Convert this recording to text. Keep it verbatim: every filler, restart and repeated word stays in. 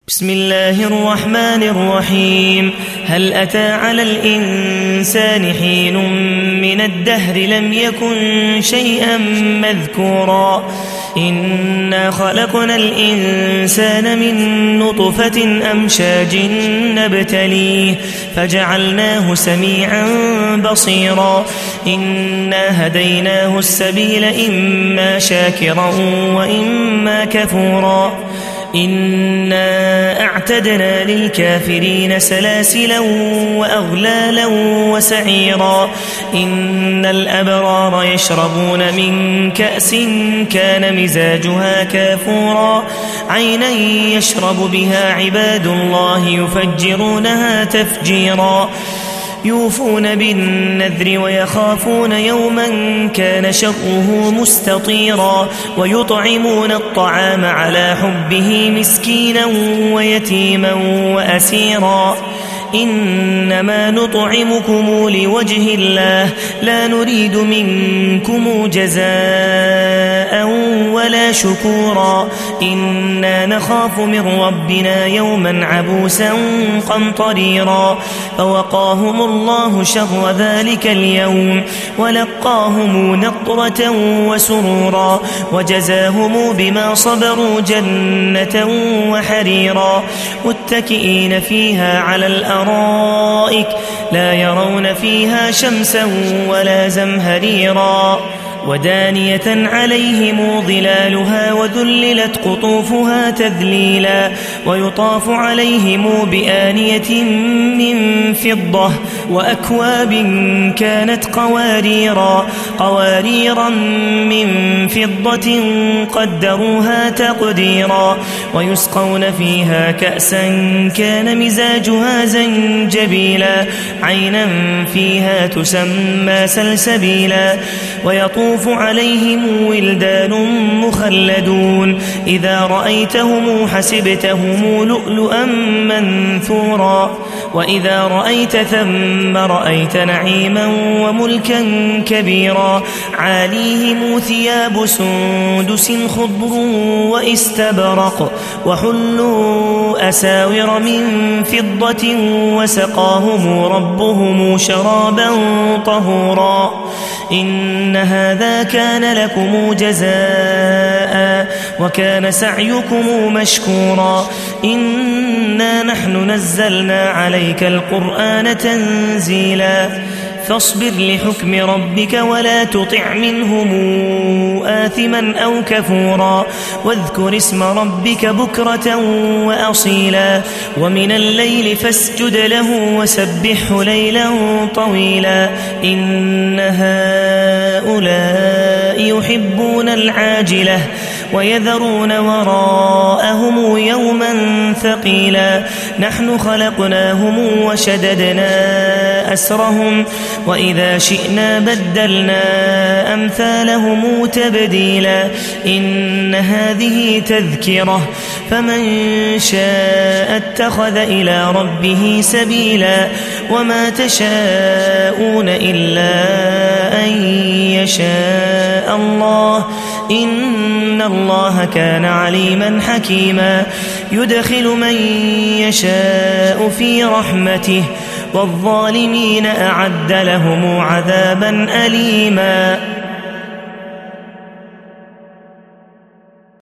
بسم الله الرحمن الرحيم. هل أتى على الإنسان حين من الدهر لم يكن شيئا مذكورا إنا خلقنا الإنسان من نطفة أمشاج نبتليه فجعلناه سميعا بصيرا إنا هديناه السبيل إما شاكرا وإما كفورا إنا أعتدنا للكافرين سلاسلا وأغلالا وسعيرا إن الأبرار يشربون من كأس كان مزاجها كافورا عينا يشرب بها عباد الله يفجرونها تفجيرا يوفون بالنذر ويخافون يوما كان شره مستطيرا ويطعمون الطعام على حبه مسكينا ويتيما وأسيرا إنما نطعمكم لوجه الله لا نريد منكم جزاء ولا شكورا إنا نخاف من ربنا يوما عبوسا قمطريرا فوقاهم الله شر ذلك اليوم ولقاهم نضرة وسرورا وجزاهم بما صبروا جنة وحريرا متكئين فيها على الأرائك لا يرون فيها شمسا ولا زمهريرا ودانية عليهم ظلالها وذللت قطوفها تذليلا ويطاف عليهم بآنية من فضة وأكواب كانت قواريرا قواريرا من فضة قدروها تقديرا ويسقون فيها كأسا كان مزاجها زنجبيلا عينا فيها تسمى سلسبيلا ويطوف عليهم ولدان مخلدون إذا رأيتهم حسبتهم لؤلؤا منثورا وإذا رأيت ثم رأيت نعيما وملكا كبيرا عاليهم ثياب سندس خضر واستبرق وحلوا أساور من فضة وسقاهم ربهم شرابا طهورا إن هذا كان لكم جزاء وكان سعيكم مشكورا إنا نحن نزلنا عليك القرآن تنزيلا فاصبر لحكم ربك ولا تطع منهم آثما أو كفورا واذكر اسم ربك بكرة وأصيلا ومن الليل فاسجد له وسبحه ليلا طويلا إن هؤلاء يحبون العاجلة ويذرون وراءهم يوما ثقيلا نحن خلقناهم وشددنا أسرهم وإذا شئنا بدلنا أمثالهم تبديلا إن هذه تذكرة فمن شاء اتخذ إلى ربه سبيلا وما تشاءون إلا أن يشاء الله إن الله كان عليما حكيما يدخل من يشاء في رحمته والظالمين أعد لهم عذابا أليما.